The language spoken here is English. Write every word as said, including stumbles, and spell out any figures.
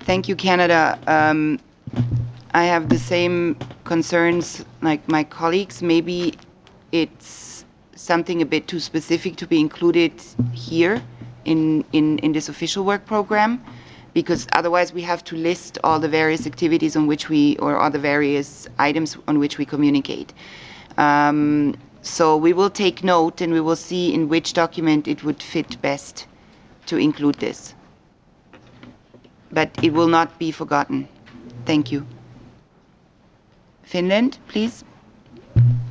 thank you, Canada. Um, I have the same concerns like my colleagues. Maybe it's something a bit too specific to be included here in, in, in this official work program, because otherwise we have to list all the various activities on which we, or all the various items on which we communicate. Um, so we will take note and we will see in which document it would fit best to include this. But it will not be forgotten. Thank you. Finland, please.